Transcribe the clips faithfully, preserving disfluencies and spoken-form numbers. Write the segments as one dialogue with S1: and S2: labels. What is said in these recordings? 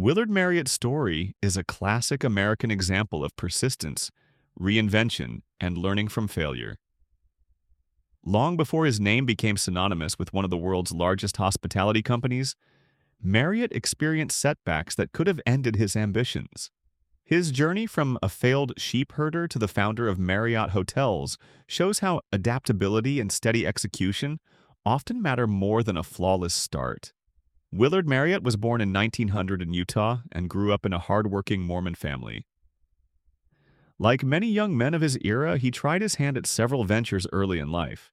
S1: Willard Marriott's story is a classic American example of persistence, reinvention, and learning from failure. Long before his name became synonymous with one of the world's largest hospitality companies, Marriott experienced setbacks that could have ended his ambitions. His journey from a failed sheep herder to the founder of Marriott Hotels shows how adaptability and steady execution often matter more than a flawless start. Willard Marriott was born in nineteen hundred in Utah and grew up in a hardworking Mormon family. Like many young men of his era, he tried his hand at several ventures early in life.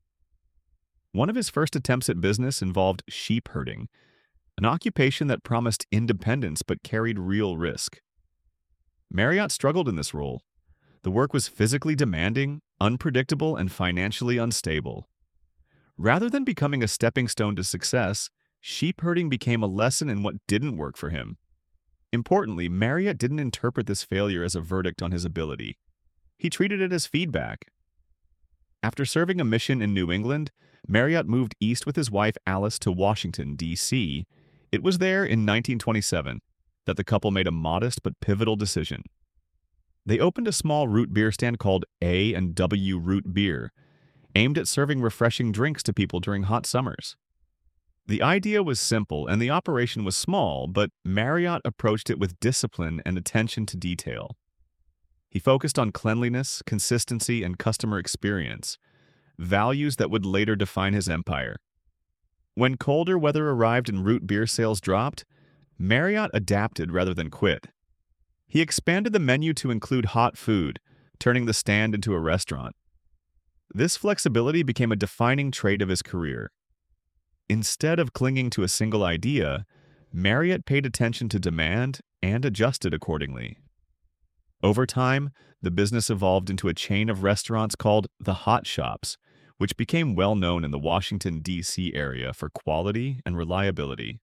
S1: One of his first attempts at business involved sheep herding, an occupation that promised independence but carried real risk. Marriott struggled in this role. The work was physically demanding, unpredictable, and financially unstable. Rather than becoming a stepping stone to success, sheep herding became a lesson in what didn't work for him. Importantly, Marriott didn't interpret this failure as a verdict on his ability. He treated it as feedback. After serving a mission in New England, Marriott moved east with his wife Alice to Washington, D C It was there in nineteen twenty-seven that the couple made a modest but pivotal decision. They opened a small root beer stand called A and W Root Beer, aimed at serving refreshing drinks to people during hot summers. The idea was simple and the operation was small, but Marriott approached it with discipline and attention to detail. He focused on cleanliness, consistency, and customer experience, values that would later define his empire. When colder weather arrived and root beer sales dropped, Marriott adapted rather than quit. He expanded the menu to include hot food, turning the stand into a restaurant. This flexibility became a defining trait of his career. Instead of clinging to a single idea, Marriott paid attention to demand and adjusted accordingly. Over time, the business evolved into a chain of restaurants called the Hot Shops, which became well known in the Washington, D C area for quality and reliability.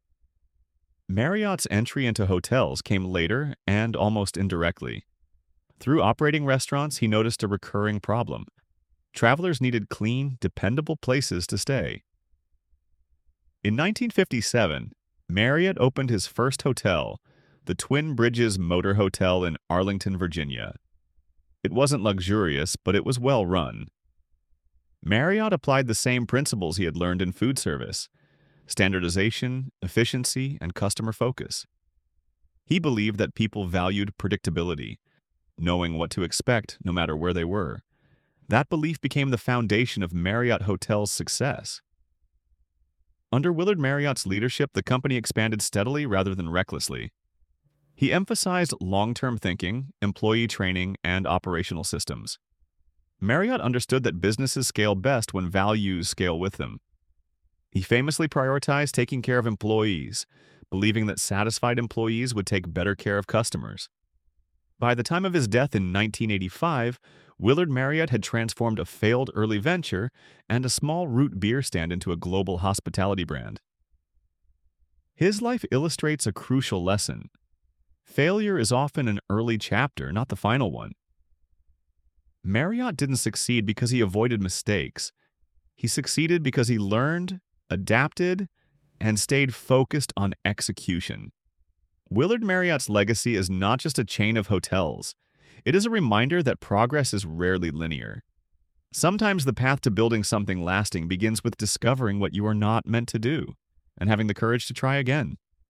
S1: Marriott's entry into hotels came later and almost indirectly. Through operating restaurants, he noticed a recurring problem. Travelers needed clean, dependable places to stay. In nineteen fifty-seven, Marriott opened his first hotel, the Twin Bridges Motor Hotel in Arlington, Virginia. It wasn't luxurious, but it was well run. Marriott applied the same principles he had learned in food service: standardization, efficiency, and customer focus. He believed that people valued predictability, knowing what to expect no matter where they were. That belief became the foundation of Marriott Hotels' success. Under Willard Marriott's leadership, the company expanded steadily rather than recklessly. He emphasized long-term thinking, employee training, and operational systems. Marriott understood that businesses scale best when values scale with them. He famously prioritized taking care of employees, believing that satisfied employees would take better care of customers. By the time of his death in nineteen eighty-five, Willard Marriott had transformed a failed early venture and a small root beer stand into a global hospitality brand. His life illustrates a crucial lesson. Failure is often an early chapter, not the final one. Marriott didn't succeed because he avoided mistakes. He succeeded because he learned, adapted, and stayed focused on execution. Willard Marriott's legacy is not just a chain of hotels. It is a reminder that progress is rarely linear. Sometimes the path to building something lasting begins with discovering what you are not meant to do and having the courage to try again.